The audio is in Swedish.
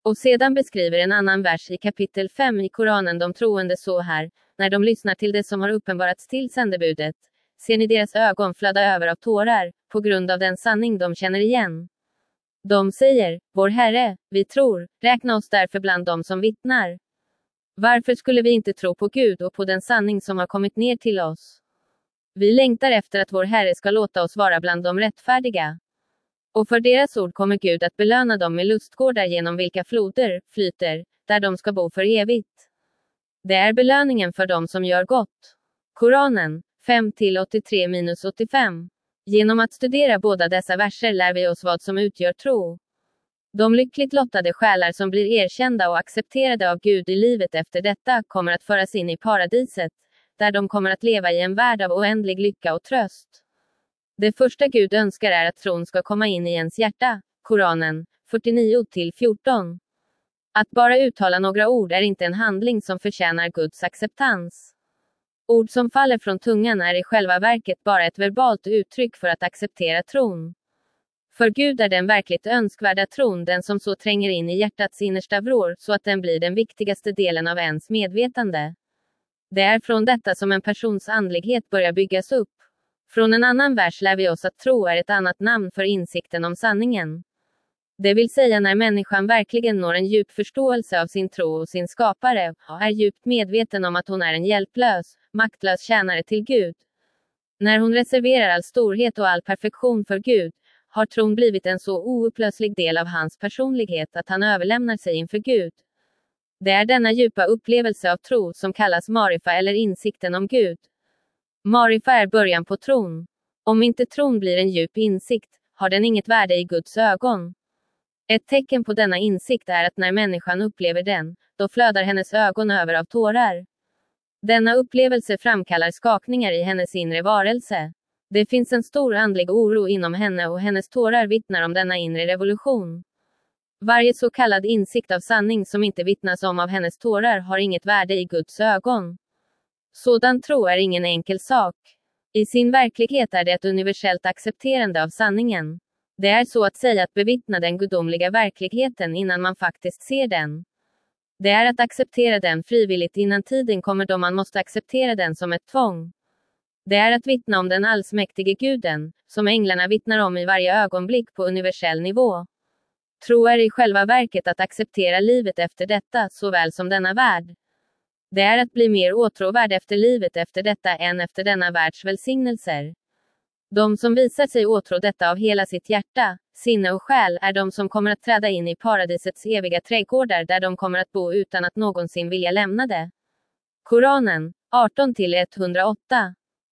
Och sedan beskriver en annan vers i kapitel 5 i Koranen de troende så här: när de lyssnar till det som har uppenbarats till sändebudet, ser ni deras ögon flöda över av tårar, på grund av den sanning de känner igen. De säger, vår Herre, vi tror, räkna oss därför bland dem som vittnar. Varför skulle vi inte tro på Gud och på den sanning som har kommit ner till oss? Vi längtar efter att vår Herre ska låta oss vara bland de rättfärdiga. Och för deras ord kommer Gud att belöna dem med lustgårdar genom vilka floder flyter, där de ska bo för evigt. Det är belöningen för dem som gör gott. Koranen 5-83-85. Genom att studera båda dessa verser lär vi oss vad som utgör tro. De lyckligt lottade själar som blir erkända och accepterade av Gud i livet efter detta kommer att föras in i paradiset, där de kommer att leva i en värld av oändlig lycka och tröst. Det första Gud önskar är att tron ska komma in i ens hjärta. Koranen 49-14. Att bara uttala några ord är inte en handling som förtjänar Guds acceptans. Ord som faller från tungan är i själva verket bara ett verbalt uttryck för att acceptera tron. För Gud är den verkligt önskvärda tron den som så tränger in i hjärtats innersta vrår så att den blir den viktigaste delen av ens medvetande. Det är från detta som en persons andlighet börjar byggas upp. Från en annan vers lär vi oss att tro är ett annat namn för insikten om sanningen. Det vill säga när människan verkligen når en djup förståelse av sin tro och sin skapare, och är djupt medveten om att hon är en hjälplös, maktlös tjänare till Gud. När hon reserverar all storhet och all perfektion för Gud, har tron blivit en så oupplöslig del av hans personlighet att han överlämnar sig inför Gud. Det är denna djupa upplevelse av tro som kallas marifa eller insikten om Gud. Marifa är början på tron. Om inte tron blir en djup insikt, har den inget värde i Guds ögon. Ett tecken på denna insikt är att när människan upplever den, då flödar hennes ögon över av tårar. Denna upplevelse framkallar skakningar i hennes inre varelse. Det finns en stor andlig oro inom henne och hennes tårar vittnar om denna inre revolution. Varje så kallad insikt av sanning som inte vittnas om av hennes tårar har inget värde i Guds ögon. Sådan tro är ingen enkel sak. I sin verklighet är det ett universellt accepterande av sanningen. Det är så att säga att bevittna den gudomliga verkligheten innan man faktiskt ser den. Det är att acceptera den frivilligt innan tiden kommer då man måste acceptera den som ett tvång. Det är att vittna om den allsmäktige guden, som änglarna vittnar om i varje ögonblick på universell nivå. Tro är i själva verket att acceptera livet efter detta såväl som denna värld. Det är att bli mer åtråvärd efter livet efter detta än efter denna världs välsignelser. De som visar sig åtrå detta av hela sitt hjärta, sinne och själ är de som kommer att träda in i paradisets eviga trädgårdar där de kommer att bo utan att någonsin vilja lämna det. Koranen 18-108.